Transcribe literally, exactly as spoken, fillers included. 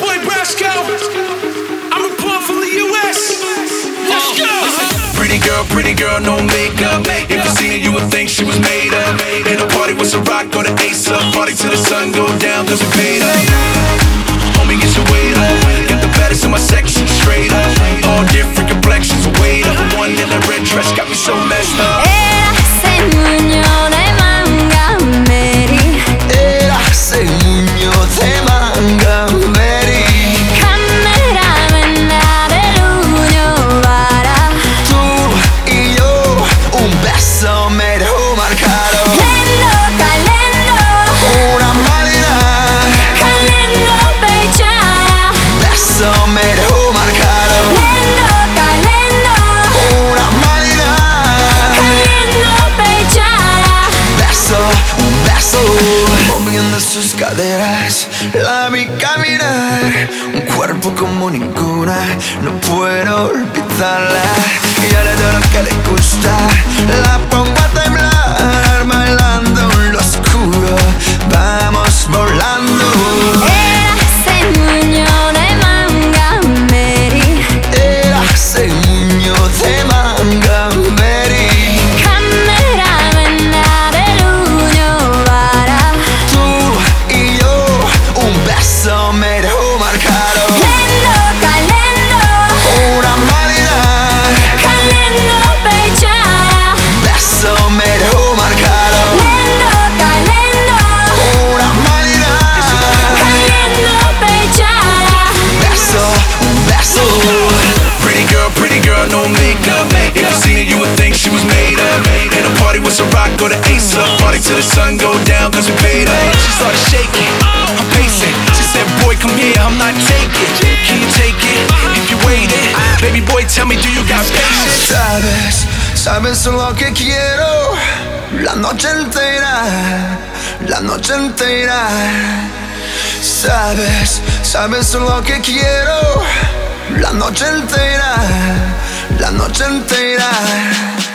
boy Brasco. I'm reporting from the U S. Let's go. Pretty girl, pretty girl, no makeup. If you seen her, you would think she was made up. In a party with some rock, go to Ace up. Party till the sun go down, cause we paid up. Homie, get your weight up. Got the baddest in my section, straight up. All different complexions, weight up. One in a red dress got me so messed up. Era ese muño de manga Mary. Era ese muño de manga Mary. Cameraman del uno para Tú y yo, un beso me dejó marcado. Lendo, calendo, Una marina, calendo pechara. beso me dejó marcado. Lendo, calendo, Una marina, calendo pechara. beso, un beso. Moviendo sus caderas, la vi caminar. Un cuerpo como ninguna, no puedo olvidarla. Y ahora todo lo que le gusta, la pongo a temblar. Bailando en lo oscuro, vamos volando. Era ese muño de manga Mary. Era ese muño de manga Mary. Cameraman del uno para Tú y yo, un beso me dejó marcado. Lendo, calendo, Una marina, calendo pechara. beso me dejó marcado. Lendo, calendo, Una marina, calendo pechara. beso, un beso. Pretty girl, pretty girl, no makeup. If you seen her, you would think she was made up. In a party with some rock, go to Ace up. Party till the sun go down, cause we paid up. She started shaking, I'm pacing. She said, boy, come here, I'm not taking. Can you take it? If you waiting, baby boy, tell me, do you got patience? Sabes, sabes lo que quiero. La noche entera, la noche entera. Sabes, sabes lo que quiero. La noche entera, la noche entera.